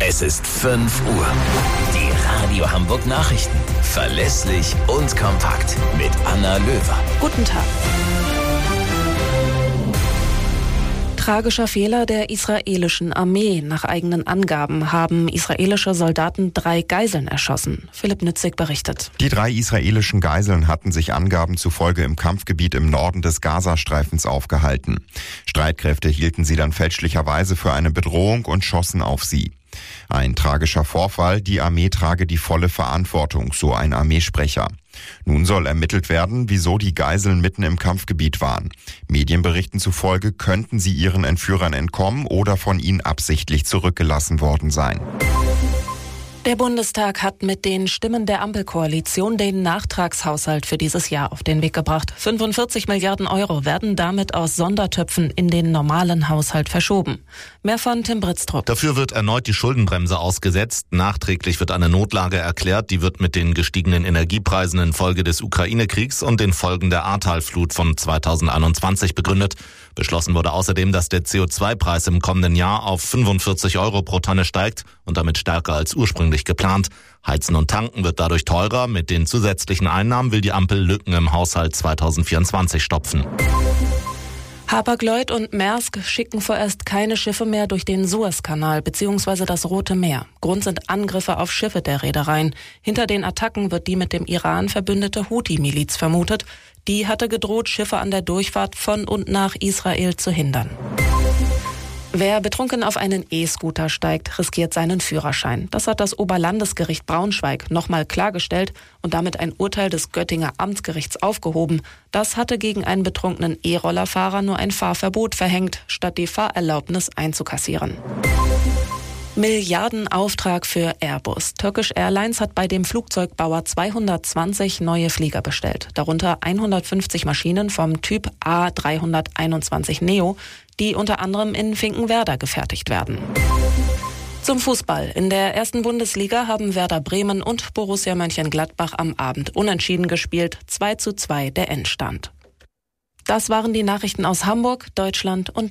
Es ist 5 Uhr. Die Radio Hamburg Nachrichten. Verlässlich und kompakt mit Anna Löwer. Guten Tag. Tragischer Fehler der israelischen Armee. Nach eigenen Angaben haben israelische Soldaten 3 Geiseln erschossen. Philipp Nützig berichtet. Die 3 israelischen Geiseln hatten sich Angaben zufolge im Kampfgebiet im Norden des Gazastreifens aufgehalten. Streitkräfte hielten sie dann fälschlicherweise für eine Bedrohung und schossen auf sie. Ein tragischer Vorfall, die Armee trage die volle Verantwortung, so ein Armeesprecher. Nun soll ermittelt werden, wieso die Geiseln mitten im Kampfgebiet waren. Medienberichten zufolge könnten sie ihren Entführern entkommen oder von ihnen absichtlich zurückgelassen worden sein. Der Bundestag hat mit den Stimmen der Ampelkoalition den Nachtragshaushalt für dieses Jahr auf den Weg gebracht. 45 Milliarden Euro werden damit aus Sondertöpfen in den normalen Haushalt verschoben. Mehr von Tim Britztrup. Dafür wird erneut die Schuldenbremse ausgesetzt. Nachträglich wird eine Notlage erklärt. Die wird mit den gestiegenen Energiepreisen infolge des Ukraine-Kriegs und den Folgen der Ahrtalflut von 2021 begründet. Beschlossen wurde außerdem, dass der CO2-Preis im kommenden Jahr auf 45 Euro pro Tonne steigt und damit stärker als ursprünglich geplant. Heizen und Tanken wird dadurch teurer. Mit den zusätzlichen Einnahmen will die Ampel Lücken im Haushalt 2024 stopfen. Hapag-Lloyd und Maersk schicken vorerst keine Schiffe mehr durch den Suezkanal bzw. das Rote Meer. Grund sind Angriffe auf Schiffe der Reedereien. Hinter den Attacken wird die mit dem Iran verbündete Houthi-Miliz vermutet. Die hatte gedroht, Schiffe an der Durchfahrt von und nach Israel zu hindern. Wer betrunken auf einen E-Scooter steigt, riskiert seinen Führerschein. Das hat das Oberlandesgericht Braunschweig nochmal klargestellt und damit ein Urteil des Göttinger Amtsgerichts aufgehoben. Das hatte gegen einen betrunkenen E-Rollerfahrer nur ein Fahrverbot verhängt, statt die Fahrerlaubnis einzukassieren. Milliardenauftrag für Airbus. Turkish Airlines hat bei dem Flugzeugbauer 220 neue Flieger bestellt, darunter 150 Maschinen vom Typ A321neo, die unter anderem in Finkenwerder gefertigt werden. Zum Fußball. In der ersten Bundesliga haben Werder Bremen und Borussia Mönchengladbach am Abend unentschieden gespielt. 2:2 der Endstand. Das waren die Nachrichten aus Hamburg, Deutschland und